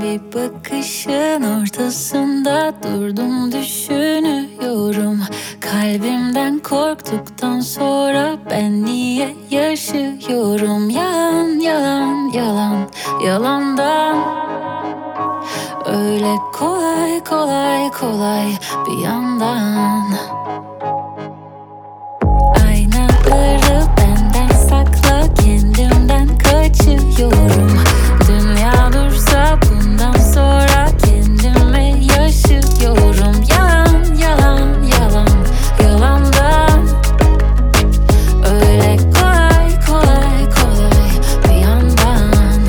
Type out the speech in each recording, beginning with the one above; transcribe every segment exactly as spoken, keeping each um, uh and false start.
Bir bakışın ortasında durdum düşünüyorum. Kalbimden korktuktan sonra ben niye yaşıyorum? Yalan yalan yalan yalandan. Öyle kolay kolay kolay bir yandan. Aynaları benden sakla, kendimden kaçıyorum. Dünya dursa bundan sonra kendime yaşıyorum. Yalan yalan yalan yalandan. Öyle kolay kolay kolay bir yandan.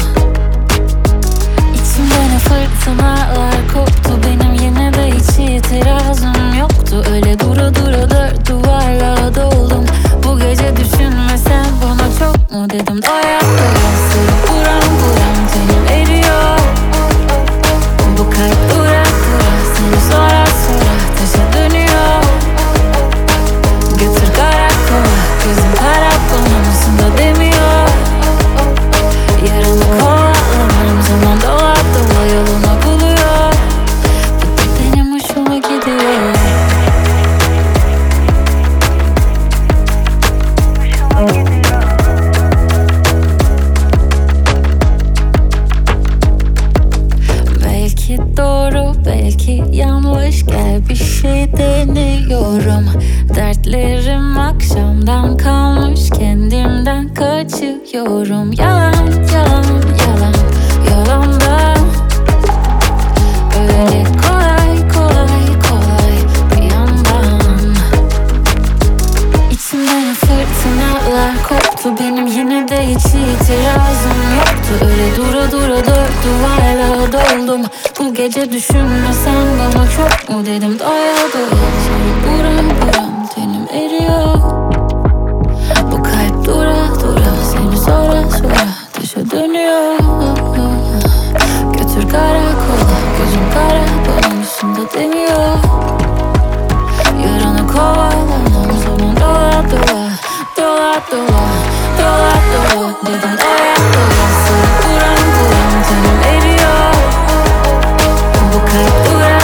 İçimden fırtınalar koptu benim, yine de hiç itirazım yoktu. Öyle dura dura dört duvarla doldum. Bu gece düşünmesen bana çok mu dedim. Doya doya seni buram buram tenim eriyor. Bu kalp dura dura seni sonra sonra taşa dönüyor. Götür karakola, gözüm kara konusunda demiyor. Yarını kovalamam, zaman dola dola yolunu buluyor. Bu da benim hoşuma gidiyor. Belki doğru, belki yanlış, gel bir şey deniyorum. Dertlerim akşamdan kalmış, kendimden kaçıyorum. Yalan yalan yalan yalandan. Öyle kolay kolay kolay bir yandan. İçimden fırtınalar koptu benim, yine de hiç itirazım yoktu. Öyle dura dura dört duvarla doldum. Bu gece düşünmesen bana çok mu dedim. Doya doya seni buram buram tenim eriyor. Bu kalp dura dura seni sonra sonra taşa dönüyor. Götür karakola, gözüm kara konusunda demiyor. Yarını kovalamam, zaman dola dola dola dola dola dola dedim. Doya doya seni buram buram tenim eriyor. Bu kalp dura